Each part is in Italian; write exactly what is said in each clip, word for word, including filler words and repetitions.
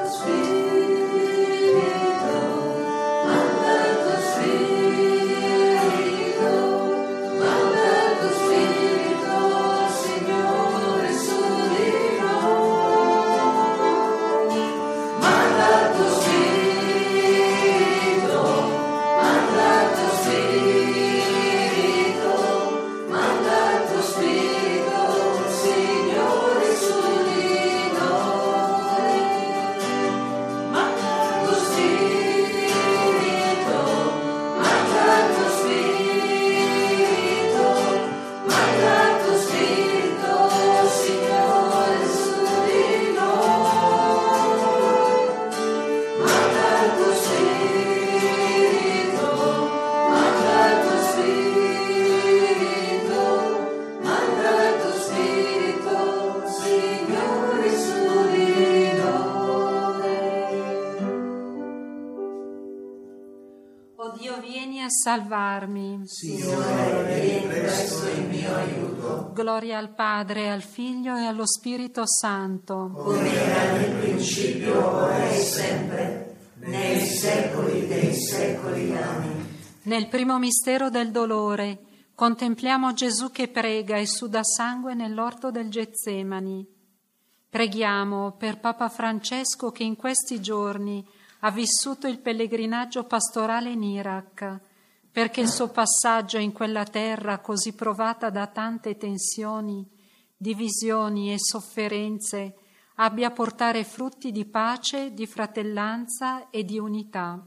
Salvarmi. Signore, vieni presto in mio aiuto. Gloria al Padre, al Figlio e allo Spirito Santo. Come era nel principio, ora e sempre, nei secoli dei secoli. Amen. Nel primo mistero del dolore contempliamo Gesù che prega e suda sangue nell'orto del Getsemani. Preghiamo per Papa Francesco che in questi giorni ha vissuto il pellegrinaggio pastorale in Iraq, perché il suo passaggio in quella terra così provata da tante tensioni, divisioni e sofferenze abbia a portare frutti di pace, di fratellanza e di unità.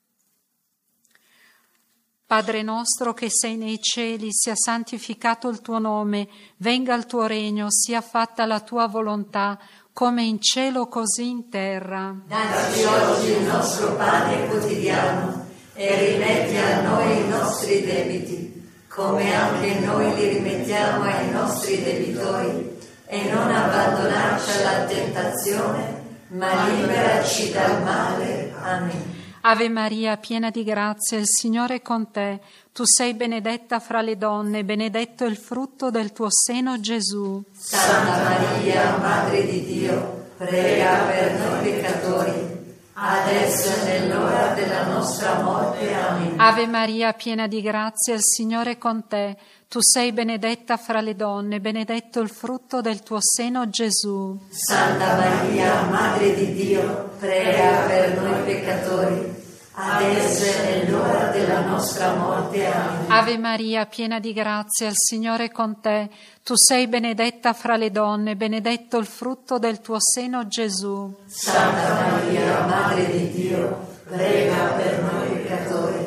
Padre nostro che sei nei cieli, sia santificato il tuo nome, venga il tuo regno, sia fatta la tua volontà, come in cielo così in terra. Dacci oggi il nostro pane quotidiano e rimetti a noi i nostri debiti, come anche noi li rimettiamo ai nostri debitori, e non abbandonarci alla tentazione, ma liberaci dal male. Amen. Ave Maria, piena di grazia, il Signore è con te. Tu sei benedetta fra le donne, benedetto il frutto del tuo seno, Gesù. Santa Maria, Madre di Dio, prega per noi peccatori, adesso è nell'ora della nostra morte. Amen. Ave Maria, piena di grazia, il Signore è con te. Tu sei benedetta fra le donne, benedetto il frutto del tuo seno, Gesù. Santa Maria, Madre di Dio, prega per noi peccatori, adesso è nell'ora della nostra morte. Amen. Ave Maria, piena di grazia, il Signore è con te. Tu sei benedetta fra le donne, benedetto il frutto del tuo seno, Gesù. Santa Maria, Madre di Dio, prega per noi peccatori,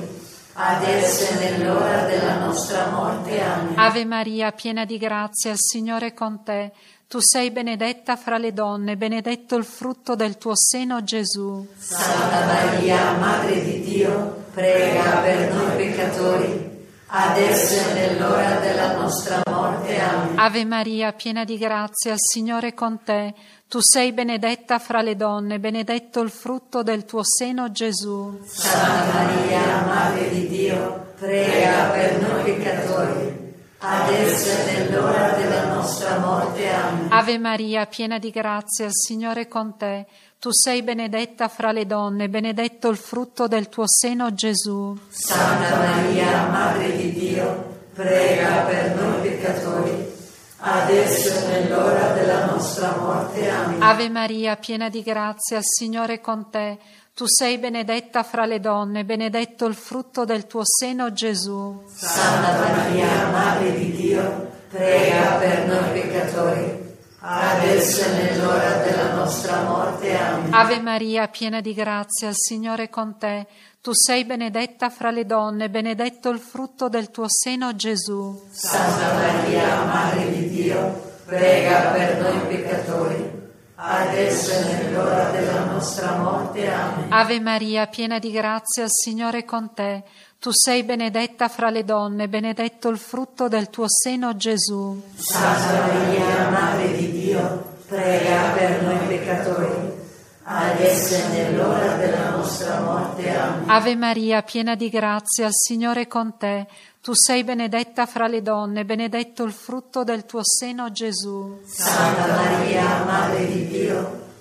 adesso è nell'ora della nostra morte. Amen. Ave Maria, piena di grazia, il Signore è con te. Tu sei benedetta fra le donne, benedetto il frutto del tuo seno, Gesù. Santa Maria, Madre di Dio, prega per noi peccatori, adesso è nell'ora della nostra morte. Amen. Ave Maria, piena di grazia, il Signore è con te. Tu sei benedetta fra le donne, benedetto il frutto del tuo seno, Gesù. Santa Maria, Madre di Dio, prega per noi peccatori, adesso è nell'ora della nostra morte. Amen. Ave Maria, piena di grazia, il Signore è con te. Tu sei benedetta fra le donne, benedetto il frutto del tuo seno, Gesù. Santa Maria, Madre di Dio, prega per noi peccatori, adesso è nell'ora della nostra morte. Amen. Ave Maria, piena di grazia, il Signore è con te. Tu sei benedetta fra le donne, benedetto il frutto del tuo seno, Gesù. Santa Maria, Madre di Dio, prega per noi peccatori, adesso è nell'ora della nostra morte. Amen. Ave Maria, piena di grazia, il Signore è con te. Tu sei benedetta fra le donne, benedetto il frutto del tuo seno, Gesù. Santa Maria, Madre di Dio, prega per noi peccatori, adesso è nell'ora della nostra morte. Amen. Ave Maria, piena di grazia, il Signore è con te. Tu sei benedetta fra le donne, benedetto il frutto del tuo seno, Gesù. Santa Maria, Madre di Dio, prega per noi peccatori, adesso è nell'ora della nostra morte. Amen. Ave Maria, piena di grazia, il Signore è con te. Tu sei benedetta fra le donne, benedetto il frutto del tuo seno, Gesù. Santa Maria, Madre di Dio,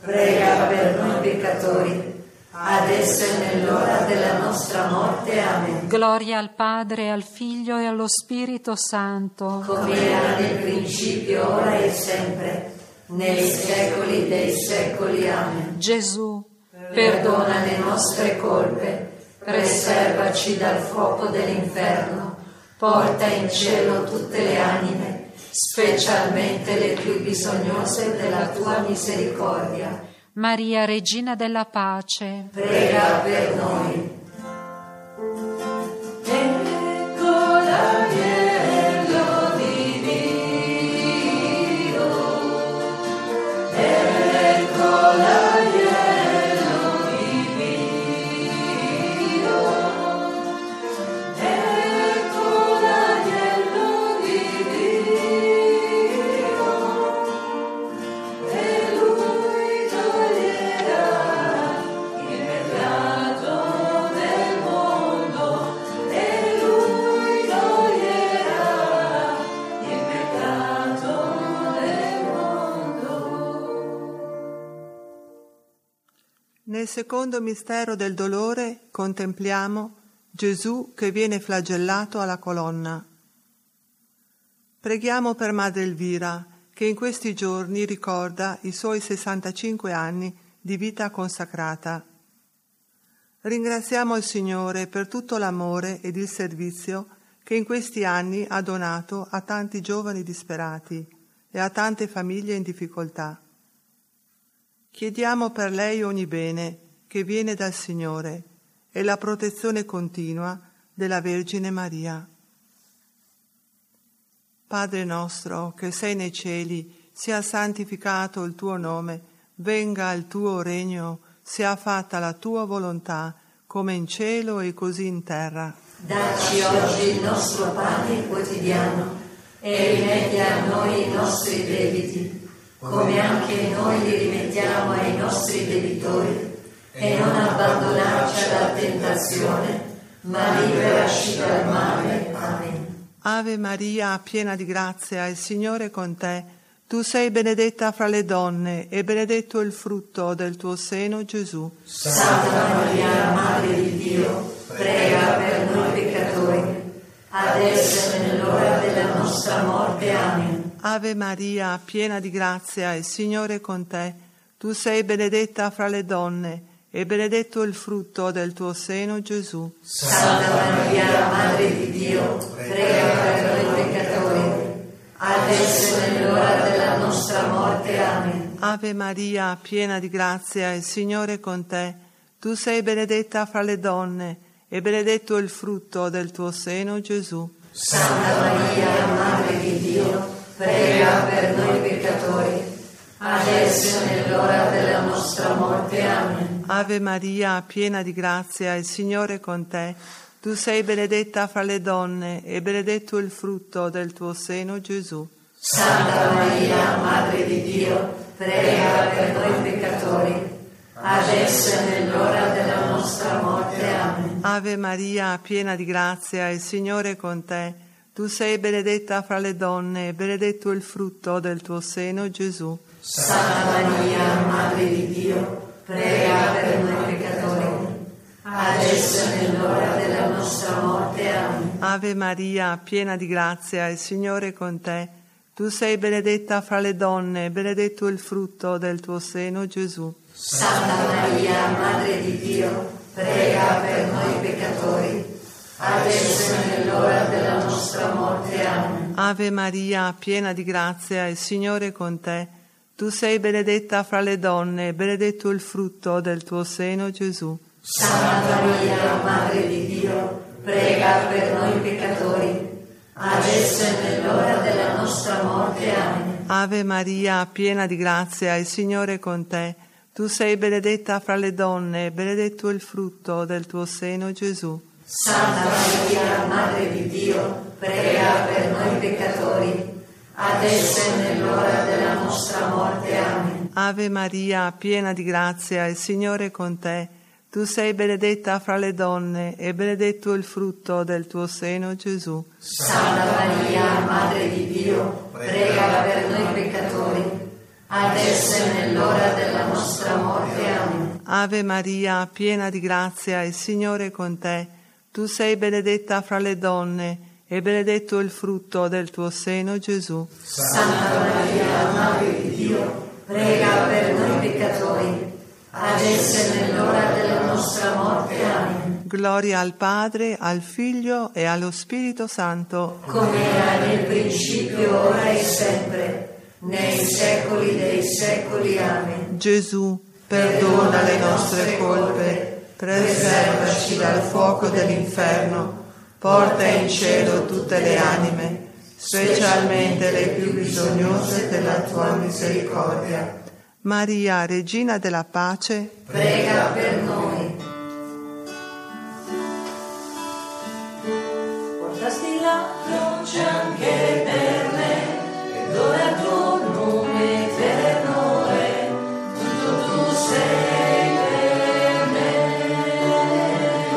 prega per noi peccatori, adesso e nell'ora della nostra morte. Amen. Gloria al Padre, al Figlio e allo Spirito Santo, come era nel principio, ora e sempre, nei secoli dei secoli. Amen. Gesù, perdona le nostre colpe, preservaci dal fuoco dell'inferno, porta in cielo tutte le anime, specialmente le più bisognose della tua misericordia. Maria, Regina della Pace, prega per noi. Ecco l'agnello di Dio, ecco l'agnello di Dio, ecco l'agnello di Dio, e lui toglierà il peccato del mondo, e lui toglierà il peccato del mondo. Nel secondo mistero del dolore contempliamo Gesù che viene flagellato alla colonna. Preghiamo per Madre Elvira, che in questi giorni ricorda i suoi sessantacinque anni di vita consacrata. Ringraziamo il Signore per tutto l'amore ed il servizio che in questi anni ha donato a tanti giovani disperati e a tante famiglie in difficoltà. Chiediamo per lei ogni bene che viene dal Signore e la protezione continua della Vergine Maria. Padre nostro, che sei nei cieli, sia santificato il tuo nome, venga il tuo regno, sia fatta la tua volontà, come in cielo e così in terra. Dacci oggi il nostro pane quotidiano e rimetti a noi i nostri debiti, come anche noi li rimettiamo ai nostri debitori, e non abbandonarci alla tentazione, ma liberaci dal male. Amen. Ave Maria, piena di grazia, il Signore è con te. Tu sei benedetta fra le donne e benedetto il frutto del tuo seno, Gesù. Santa Maria, Madre di Dio, prega per noi peccatori, adesso e nell'ora della nostra morte. Amen. Ave Maria, piena di grazia, il Signore è con te. Tu sei benedetta fra le donne e benedetto il frutto del tuo seno, Gesù. Santa Maria, Madre di Dio, prega per noi peccatori, adesso e nell'ora della nostra morte. Amen. Ave Maria, piena di grazia, il Signore è con te. Tu sei benedetta fra le donne e benedetto il frutto del tuo seno, Gesù. Santa Maria, Madre di Dio, prega per noi peccatori, adesso e nell'ora della nostra morte. Amen. Ave Maria, piena di grazia, il Signore è con te. Tu sei benedetta fra le donne e benedetto il frutto del tuo seno, Gesù. Santa Maria, Madre di Dio, prega per noi peccatori, adesso e nell'ora della nostra morte. Amen. Ave Maria, piena di grazia, il Signore è con te. Tu sei benedetta fra le donne e benedetto il frutto del tuo seno, Gesù. Santa Maria, Madre di Dio, prega per noi peccatori, adesso e nell'ora della nostra morte. Amen. Ave Maria, piena di grazia, il Signore è con te. Tu sei benedetta fra le donne e benedetto il frutto del tuo seno, Gesù. Santa Maria, Madre di Dio, prega per noi peccatori, adesso e nell'ora della nostra morte. Amen. Ave Maria, piena di grazia, il Signore è con te. Tu sei benedetta fra le donne e benedetto il frutto del tuo seno, Gesù. Santa Maria, Madre di Dio, prega per noi peccatori, adesso e nell'ora della nostra morte. Amen. Ave Maria, piena di grazia, il Signore è con te. Tu sei benedetta fra le donne e benedetto il frutto del tuo seno, Gesù. Santa Maria, Madre di Dio, prega per noi peccatori, adesso e nell'ora della nostra morte. Amen. Ave Maria, piena di grazia, il Signore è con te. Tu sei benedetta fra le donne e benedetto il frutto del tuo seno, Gesù. Santa Maria, Madre di Dio, prega per noi peccatori, adesso e nell'ora della nostra Ave Maria, piena di grazia, il Signore è con te. Tu sei benedetta fra le donne e benedetto il frutto del tuo seno, Gesù. Santa Maria, Madre di Dio, prega per noi peccatori, adesso e nell'ora della nostra morte. Amen. Gloria al Padre, al Figlio e allo Spirito Santo, come era nel principio, ora e sempre, nei secoli dei secoli. Amen. Gesù, perdona le nostre colpe, preservaci dal fuoco dell'inferno, porta in cielo tutte le anime, specialmente le più bisognose della tua misericordia. Maria, Regina della Pace, prega per noi. Portasti la croce anche per me, ed ora il tuo nome eterno è, tutto tu sei per me.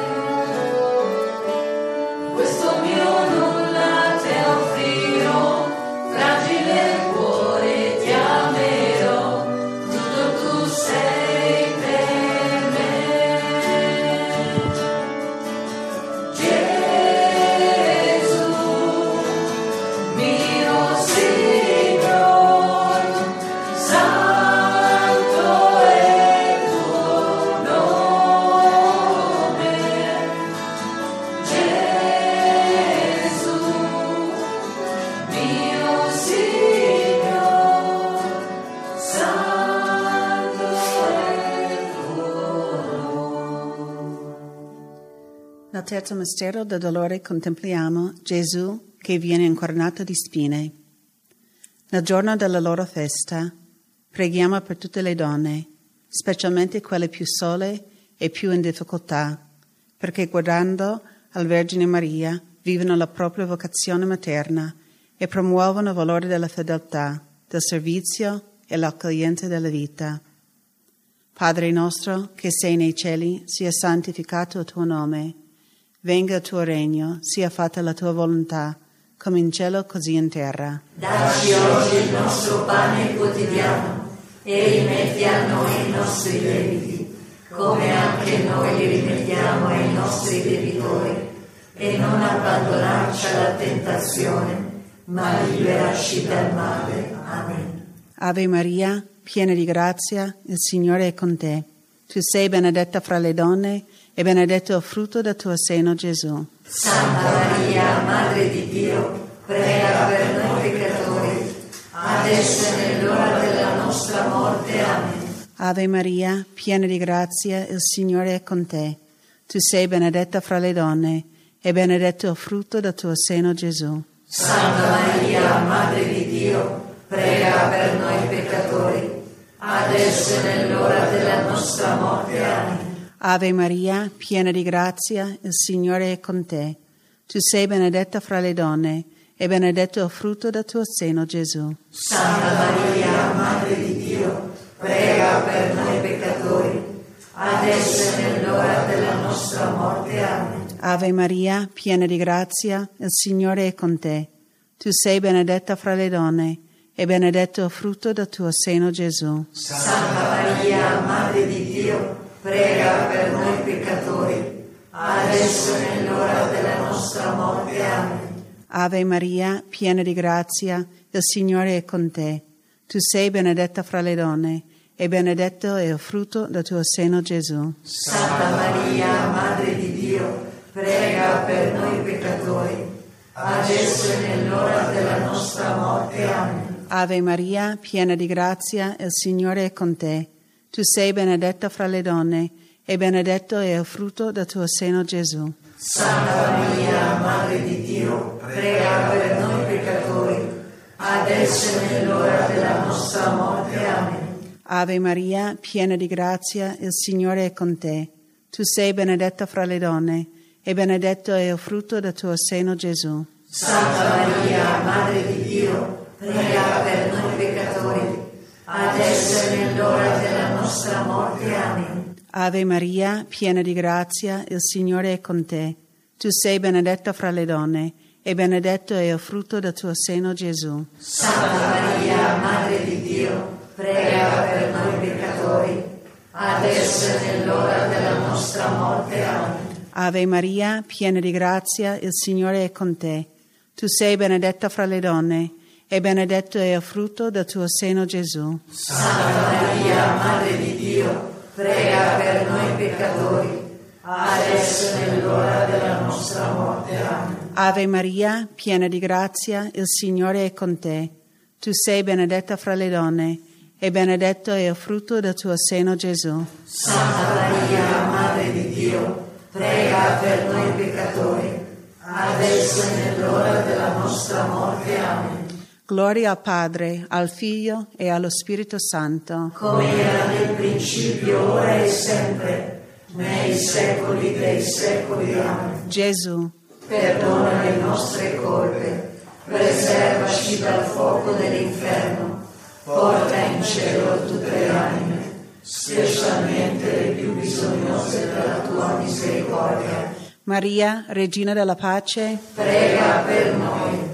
Questo mio nulla te offrirò, fragile cuore ti amerò, tutto tu sei per me. Gesù, mio Signore, santo è il tuo nome. Gesù, mio Signore, santo è il tuo nome. Nel terzo mistero del dolore contempliamo Gesù che viene incoronato di spine. Nel giorno della loro festa preghiamo per tutte le donne, specialmente quelle più sole e più in difficoltà, perché guardando alla Vergine Maria vivono la propria vocazione materna e promuovono il valore della fedeltà, del servizio e l'accoglienza della vita. Padre nostro che sei nei cieli, sia santificato il tuo nome. Venga il tuo regno, sia fatta la tua volontà, come in cielo così in terra. Dacci oggi il nostro pane quotidiano e rimetti a noi i nostri debiti, come anche noi li rimettiamo ai nostri debitori, e non abbandonarci alla tentazione, ma liberaci dal male. Amen. Ave Maria, piena di grazia, il Signore è con te. Tu sei benedetta fra le donne e benedetto il frutto del tuo seno, Gesù. Santa Maria, Madre di Dio, prega per noi peccatori, adesso e nell'ora della nostra morte. Amen. Ave Maria, piena di grazia, il Signore è con te. Tu sei benedetta fra le donne e benedetto il frutto del tuo seno, Gesù. Santa Maria, Madre di Dio, prega per noi peccatori, adesso e nell'ora della nostra morte. Amen. Ave Maria, piena di grazia, il Signore è con te. Tu sei benedetta fra le donne e benedetto il frutto del tuo seno, Gesù. Santa Maria, Madre di Dio, prega per noi peccatori, adesso e nell'ora della nostra morte. Amen. Ave Maria, piena di grazia, il Signore è con te. Tu sei benedetta fra le donne e benedetto il frutto del tuo seno, Gesù. Santa Maria, Madre di Dio, prega per noi peccatori, adesso e nell'ora della nostra morte. Amen. Ave Maria, piena di grazia, il Signore è con te. Tu sei benedetta fra le donne e benedetto è il frutto del tuo seno, Gesù. Santa Maria, Madre di Dio, prega per noi peccatori, adesso e nell'ora della nostra morte. Amen. Ave Maria, piena di grazia, il Signore è con te. Tu sei benedetta fra le donne e benedetto è il frutto del tuo seno, Gesù. Santa Maria, Madre di Dio, prega per noi peccatori, adesso e nell'ora della nostra morte. Amen. Ave Maria, piena di grazia, il Signore è con te. Tu sei benedetta fra le donne e benedetto è il frutto del tuo seno, Gesù. Santa Maria, Madre di Dio, prega per noi peccatori, adesso e nell'ora della nostra morte. Amen. Ave Maria, piena di grazia, il Signore è con te. Tu sei benedetta fra le donne e benedetto è il frutto del tuo seno, Gesù. Santa Maria, Madre di Dio, prega per noi peccatori, adesso adesso e nell'ora della nostra morte. Amen. Ave Maria, piena di grazia, il Signore è con te. Tu sei benedetta fra le donne, e benedetto è il frutto del tuo seno, Gesù. Santa Maria, Madre di Dio, prega per noi peccatori, adesso e nell'ora della nostra morte. Amen. Ave Maria, piena di grazia, il Signore è con te. Tu sei benedetta fra le donne, e benedetto è il frutto del tuo seno, Gesù. Santa Maria, Madre di Dio, prega per noi peccatori, adesso e nell'ora della nostra morte. Amen. Gloria al Padre, al Figlio e allo Spirito Santo. Come era nel principio, ora e sempre, nei secoli dei secoli. Amen. Gesù, perdona le nostre colpe, preservaci dal fuoco dell'inferno, porta in cielo tutte le anime, specialmente le più bisognose della tua misericordia. Maria, Regina della Pace, prega per noi.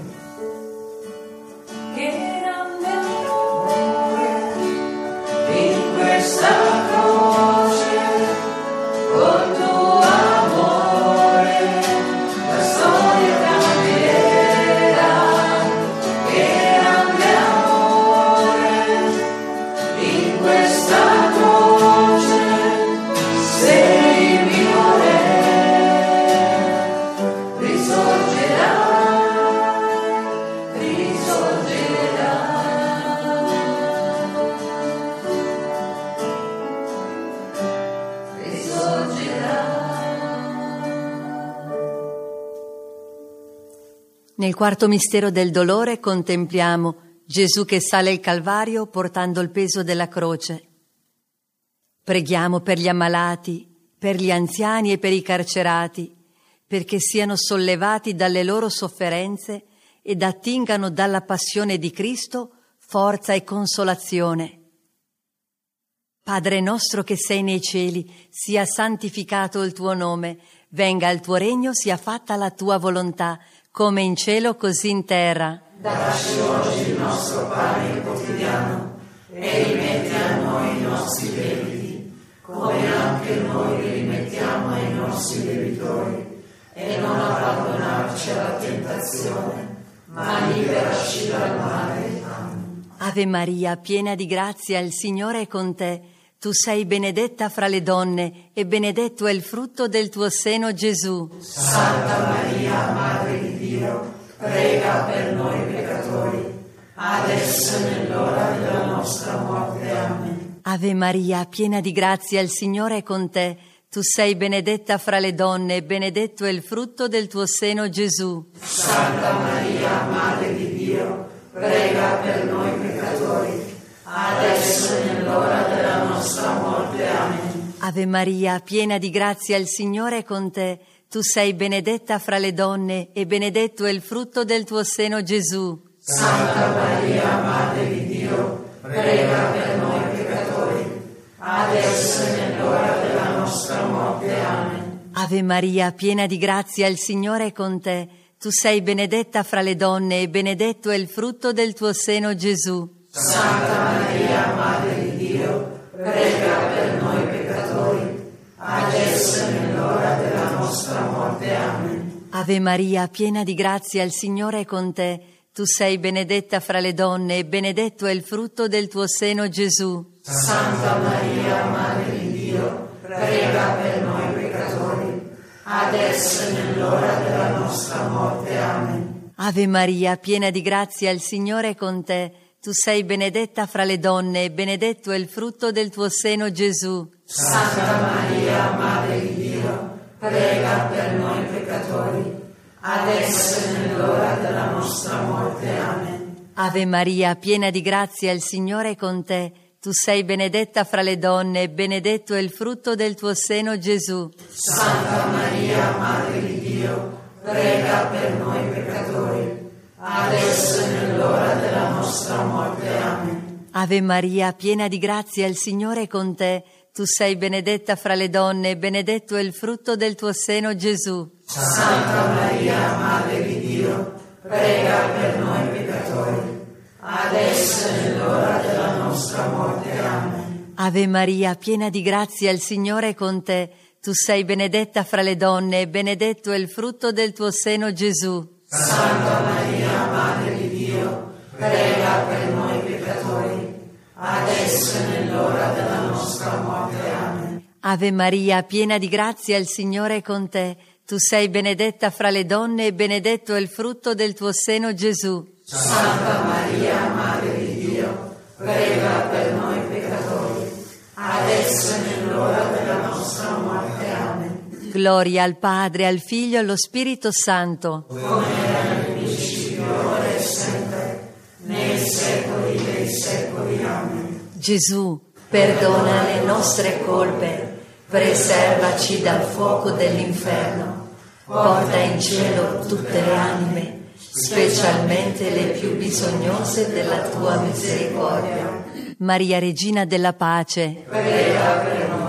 Che grande amore in questa croce, col tuo amore la storia cambierà. Che grande amore in questa croce, sei mio re, risorgerà, risorgerà. Nel quarto mistero del dolore contempliamo Gesù che sale il Calvario portando il peso della croce. Preghiamo per gli ammalati, per gli anziani e per i carcerati, perché siano sollevati dalle loro sofferenze ed attingano dalla passione di Cristo forza e consolazione. Padre nostro che sei nei cieli, sia santificato il tuo nome, venga il tuo regno, sia fatta la tua volontà, come in cielo così in terra. Dacci oggi il nostro pane quotidiano e rimetti a noi i nostri debiti, come anche noi li rimettiamo ai nostri debitori, e non abbandonarci alla tentazione, ma liberaci dal male. Amen. Ave Maria, piena di grazia, il Signore è con te. Tu sei benedetta fra le donne e benedetto è il frutto del tuo seno, Gesù. Santa Maria, Madre di Dio, prega per noi peccatori, adesso e nell'ora della nostra morte. Amen. Ave Maria, piena di grazia, il Signore è con te. Tu sei benedetta fra le donne e benedetto è il frutto del tuo seno, Gesù. Santa Maria, Madre di Dio, prega per noi peccatori, adesso e nell'ora della nostra morte. Amen. Ave Maria, piena di grazia, il Signore è con te. Tu sei benedetta fra le donne e benedetto è il frutto del tuo seno, Gesù. Santa Maria, Madre di Dio, prega per noi peccatori, adesso e nell'ora della nostra morte. Amen. Ave Maria, piena di grazia, il Signore è con te. Tu sei benedetta fra le donne e benedetto è il frutto del tuo seno, Gesù. Santa Maria, Madre di Dio, prega per noi peccatori, adesso e nell'ora della nostra morte. Amen. Ave Maria, piena di grazia, il Signore è con te. Tu sei benedetta fra le donne e benedetto è il frutto del tuo seno, Gesù. Santa Maria, Madre di Dio, prega per noi peccatori, adesso e nell'ora della nostra morte. Amen. Ave Maria, piena di grazia, il Signore è con te. Tu sei benedetta fra le donne e benedetto è il frutto del tuo seno, Gesù. Santa Maria, Madre di Dio, prega per noi peccatori, adesso e nell'ora della nostra morte. Amen. Ave Maria, piena di grazia, il Signore è con te. Tu sei benedetta fra le donne e benedetto è il frutto del tuo seno, Gesù. Santa Maria, Madre di Dio, prega per noi peccatori, adesso e nell'ora della nostra morte. Amen. Ave Maria, piena di grazia, il Signore è con te. Tu sei benedetta fra le donne e benedetto è il frutto del tuo seno, Gesù. Santa Maria, Madre di Dio, prega per noi peccatori, adesso e nell'ora della nostra morte. Amen. Ave Maria, piena di grazia, il Signore è con te. Tu sei benedetta fra le donne e benedetto è il frutto del tuo seno, Gesù. Santa Maria, Madre di Dio, prega per noi peccatori, adesso e nell'ora della nostra morte. Amen. Ave Maria, piena di grazia, il Signore è con te. Tu sei benedetta fra le donne e benedetto è il frutto del tuo seno, Gesù. Santa Maria, Madre di Dio, prega per noi peccatori, adesso e nell'ora della nostra morte. Amen. Gloria al Padre, al Figlio e allo Spirito Santo. Come era nel principio, ora e sempre, nei secoli dei secoli. Amen. Gesù, perdona le nostre colpe, preservaci dal fuoco dell'inferno, porta in cielo tutte le anime, specialmente le più bisognose della tua misericordia. Maria Regina della Pace, prega per noi.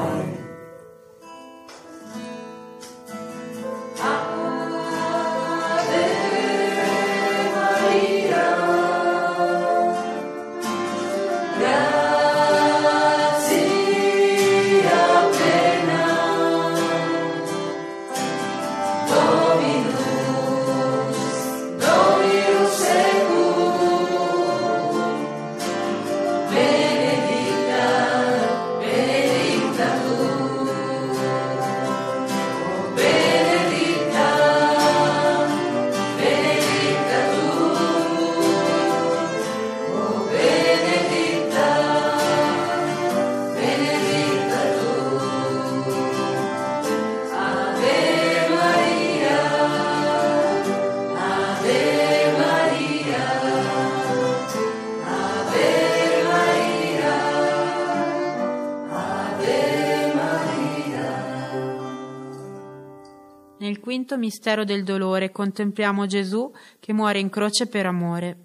Nel quinto mistero del dolore contempliamo Gesù che muore in croce per amore.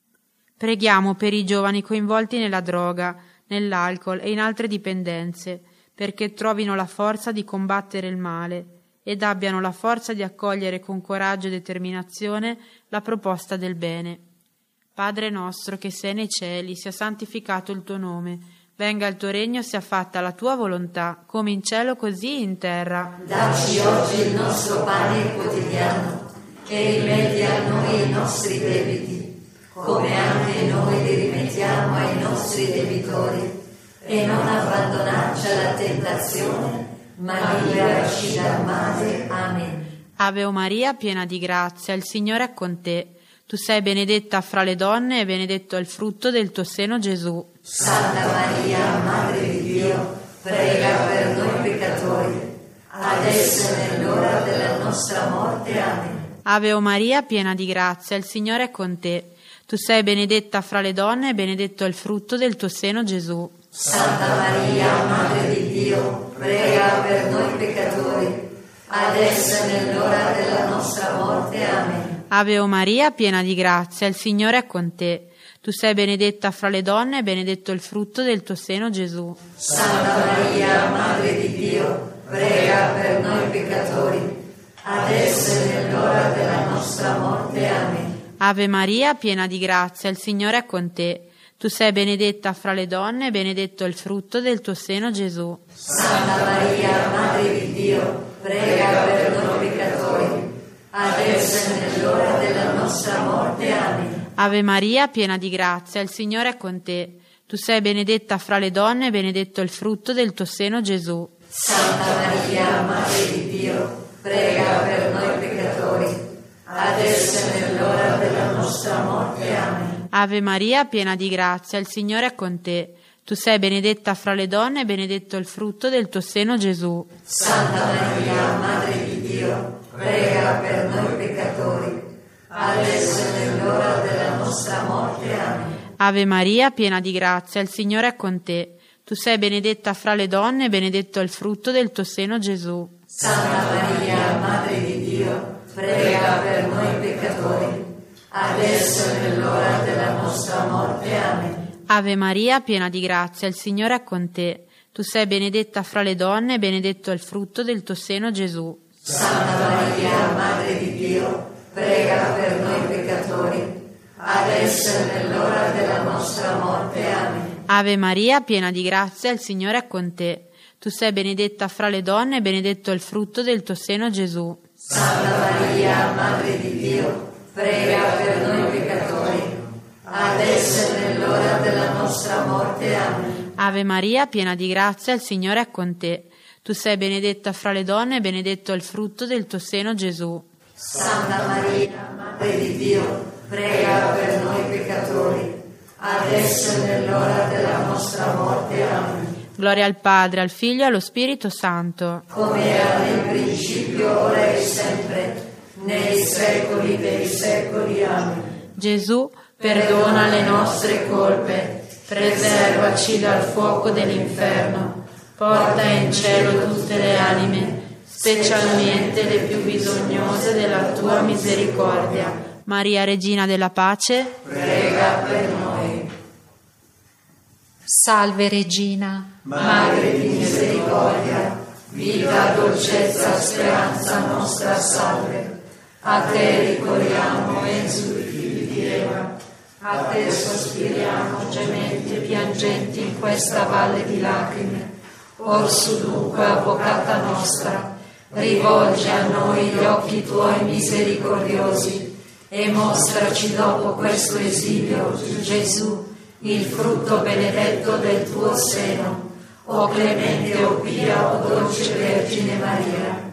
Preghiamo per i giovani coinvolti nella droga, nell'alcol e in altre dipendenze, perché trovino la forza di combattere il male ed abbiano la forza di accogliere con coraggio e determinazione la proposta del bene. Padre nostro che sei nei cieli, sia santificato il tuo nome. Venga il tuo regno, sia fatta la tua volontà, come in cielo così in terra. Dacci oggi il nostro pane quotidiano e rimetti a noi i nostri debiti, come anche noi li rimettiamo ai nostri debitori, e non abbandonarci alla tentazione, ma liberaci dal male. Amen. Ave o Maria, piena di grazia, il Signore è con te. Tu sei benedetta fra le donne e benedetto è il frutto del tuo seno, Gesù. Santa Maria, Madre di Dio, prega per noi peccatori, adesso e nell'ora della nostra morte. Amen. Ave o Maria, piena di grazia, il Signore è con te. Tu sei benedetta fra le donne e benedetto è il frutto del tuo seno, Gesù. Santa Maria, Madre di Dio, prega per noi peccatori, adesso e nell'ora della nostra morte. Amen. Ave o Maria, piena di grazia, il Signore è con te. Tu sei benedetta fra le donne e benedetto è il frutto del tuo seno, Gesù. Santa Maria, Madre di Dio, prega per noi peccatori, adesso e nell'ora della nostra morte. Amen. Ave Maria, piena di grazia, il Signore è con te. Tu sei benedetta fra le donne e benedetto è il frutto del tuo seno, Gesù. Santa Maria, Madre di Dio, prega per noi peccatori, adesso e nell'ora della nostra morte. Amen. Ave Maria, piena di grazia, il Signore è con te. Tu sei benedetta fra le donne e benedetto è il frutto del tuo seno, Gesù. Santa Maria, Madre di Dio, prega per noi peccatori, adesso e nell'ora della nostra morte. Amen. Ave Maria, piena di grazia, il Signore è con te. Tu sei benedetta fra le donne e benedetto è il frutto del tuo seno, Gesù. Santa Maria, Madre di Dio, prega per noi peccatori, adesso e nell'ora della nostra morte. Amen. Ave Maria, piena di grazia, il Signore è con te. Tu sei benedetta fra le donne e benedetto è il frutto del tuo seno, Gesù. Santa Maria, Madre di Dio, prega per noi peccatori, adesso e nell'ora della nostra morte. Amen. Ave Maria, piena di grazia, il Signore è con te. Tu sei benedetta fra le donne e benedetto è il frutto del tuo seno, Gesù. Santa Maria, Madre di Dio, prega per noi peccatori, adesso e nell'ora della nostra morte. Amen. Ave Maria, piena di grazia, il Signore è con te. Tu sei benedetta fra le donne e benedetto è il frutto del tuo seno, Gesù. Santa Maria, Madre di Dio, prega per noi peccatori, adesso e nell'ora della nostra morte. Amen. Ave Maria, piena di grazia, il Signore è con te. Tu sei benedetta fra le donne e benedetto è il frutto del tuo seno, Gesù. Santa Maria, Madre di Dio, prega per noi peccatori, adesso e nell'ora della nostra morte. Amen. Gloria al Padre, al Figlio e allo Spirito Santo. Come era nel principio, ora e sempre, nei secoli dei secoli. Amen. Gesù, perdona le nostre colpe, preservaci dal fuoco dell'inferno, porta in cielo tutte le anime, specialmente le più bisognose della tua misericordia. Maria, Regina della Pace, prega per noi. Salve Regina, Madre di misericordia, vita, dolcezza, speranza nostra, salve. A te ricorriamo, esuli figli di Eva, a te sospiriamo, gementi e piangenti in questa valle di lacrime. Orsù dunque, avvocata nostra, rivolgi a noi gli occhi tuoi misericordiosi e mostraci dopo questo esilio, Gesù, il frutto benedetto del tuo seno, o clemente, o pia, o dolce Vergine Maria.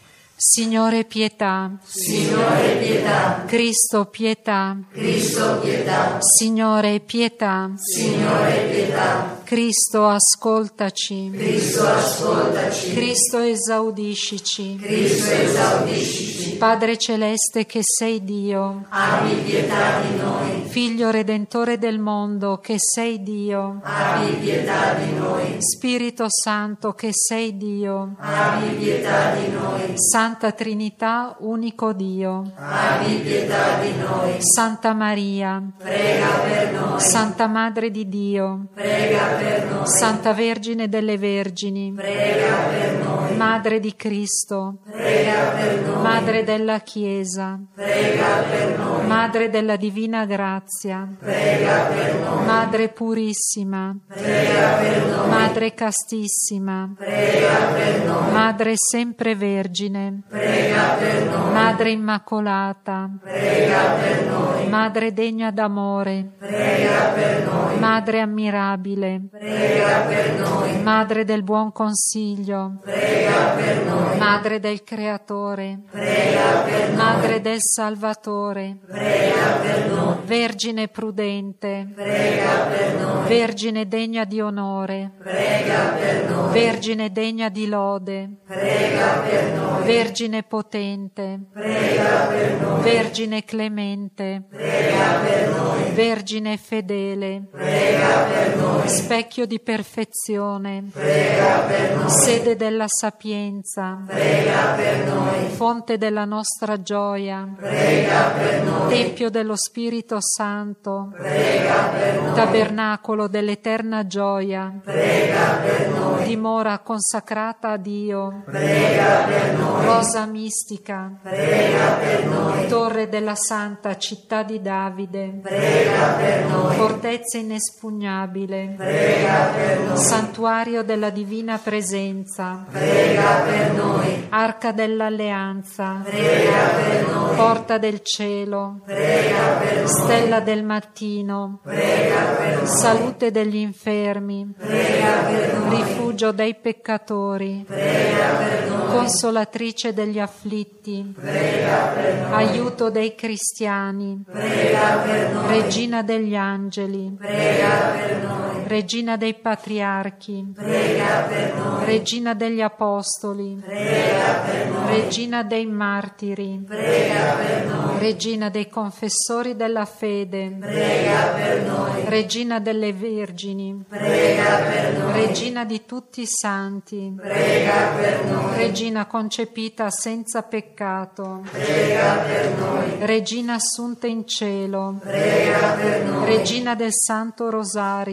Signore pietà, Signore pietà, Cristo pietà, Cristo pietà, Signore pietà, Signore pietà, Cristo ascoltaci, Cristo ascoltaci, Cristo esaudiscici, Cristo esaudiscici. Padre celeste che sei Dio, Abbi pietà di noi, Figlio redentore del mondo che sei Dio, abbi pietà di noi, Spirito Santo che sei Dio, abbi pietà di noi, Santa Trinità, unico Dio, abbi pietà di noi, Santa Maria, prega per noi, Santa Madre di Dio, prega per noi, Santa Vergine delle Vergini, prega per noi, Madre di Cristo, prega per noi, Madre della Chiesa, prega per noi, Madre della Divina Grazia, prega per noi, Madre purissima, prega per noi, Madre castissima, prega per noi, Madre sempre Vergine, prega per noi, Madre immacolata, prega per noi, Madre degna d'amore, prega per noi, Madre ammirabile, prega per noi, Madre del buon consiglio, prega per noi, Madre del Creatore, prega per noi, Madre del Salvatore, prega per noi, Vergine prudente, prega per noi, Vergine degna di onore, prega per noi, Vergine degna di lode, prega per noi, Vergine potente, prega per noi, Vergine clemente, prega per noi, Vergine fedele, prega per noi, specchio di perfezione, prega per noi, sede della sapienza, prega per noi, fonte della nostra gioia, prega per noi, Tempio dello Spirito Santo, prega per noi, tabernacolo dell'eterna gioia, prega per noi, dimora consacrata a Dio, prega per noi, rosa mistica, prega per noi, torre della santa città di Davide, prega per noi, fortezza inespugnabile, prega per noi, santuario della divina presenza, prega per noi, arca dell'alleanza, prega per noi, porta del cielo, prega per noi, stella del mattino, prega per noi, salute degli infermi, prega per noi, rifugio dei peccatori, prega per noi, consolatrice degli afflitti, prega per noi, aiuto dei cristiani, prega per noi, regina degli angeli, prega per noi, regina dei patriarchi, prega per noi, regina degli apostoli, prega per noi, regina dei martiri, prega per noi, regina dei confessori della fede, prega per noi, regina delle vergini, prega per noi, regina di tutti i santi, prega per noi, regina concepita senza peccato, prega per noi, regina assunta in cielo, prega per noi, regina del Santo Rosario,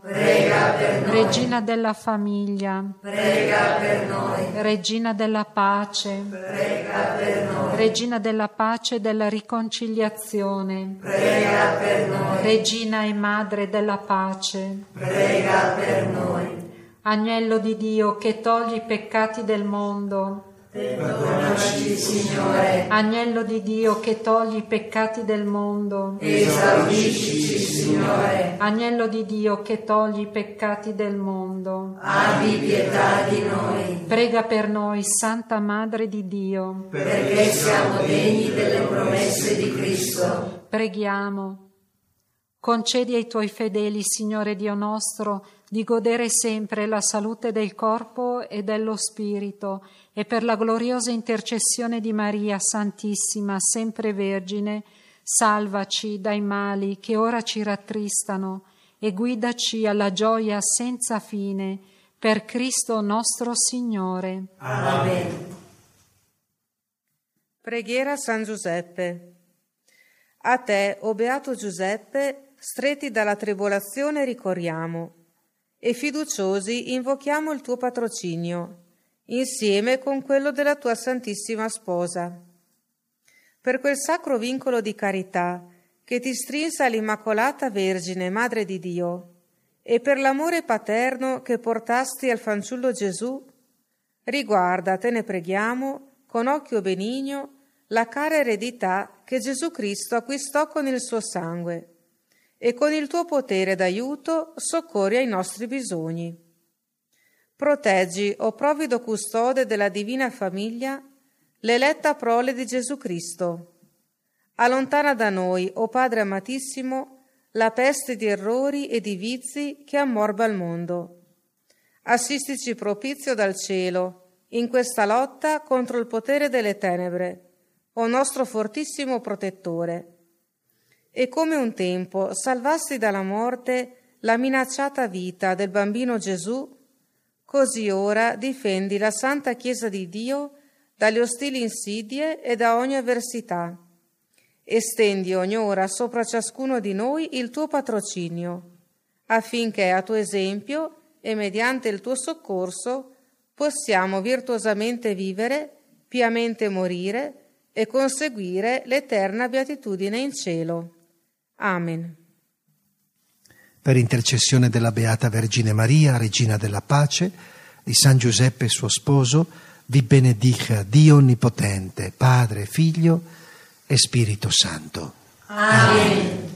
prega per noi. Regina della famiglia, prega per noi. Regina della pace, prega per noi. Regina della pace e della riconciliazione, prega per noi. Regina e Madre della pace, prega per noi. Agnello di Dio che togli i peccati del mondo, perdonaci, Signore. Agnello di Dio che togli i peccati del mondo, esaudisci, Signore. Agnello di Dio che togli i peccati del mondo, abbi pietà di noi. Prega per noi, Santa Madre di Dio, perché siamo degni delle promesse di Cristo. Preghiamo. Concedi ai tuoi fedeli, Signore Dio nostro, di godere sempre la salute del corpo e dello spirito, e per la gloriosa intercessione di Maria Santissima, sempre Vergine, salvaci dai mali che ora ci rattristano e guidaci alla gioia senza fine, per Cristo nostro Signore. Amen. Preghiera a San Giuseppe. A te, o Beato Giuseppe, stretti dalla tribolazione ricorriamo e fiduciosi invochiamo il tuo patrocinio, insieme con quello della tua Santissima Sposa. Per quel sacro vincolo di carità che ti strinse all'Immacolata Vergine, Madre di Dio, e per l'amore paterno che portasti al fanciullo Gesù, riguarda, te ne preghiamo, con occhio benigno, la cara eredità che Gesù Cristo acquistò con il suo sangue, e con il tuo potere d'aiuto soccorri ai nostri bisogni. Proteggi, o provvido custode della divina famiglia, l'eletta prole di Gesù Cristo. Allontana da noi, o Padre amatissimo, la peste di errori e di vizi che ammorba il mondo. Assistici propizio dal cielo in questa lotta contro il potere delle tenebre, o nostro fortissimo protettore. E come un tempo salvasti dalla morte la minacciata vita del bambino Gesù, così ora difendi la Santa Chiesa di Dio dalle ostili insidie e da ogni avversità. Estendi ogni ora sopra ciascuno di noi il tuo patrocinio, affinché a tuo esempio e mediante il tuo soccorso possiamo virtuosamente vivere, piamente morire e conseguire l'eterna beatitudine in cielo. Amen. Per intercessione della Beata Vergine Maria, Regina della Pace, di San Giuseppe suo sposo, vi benedica Dio Onnipotente, Padre, Figlio e Spirito Santo. Amen.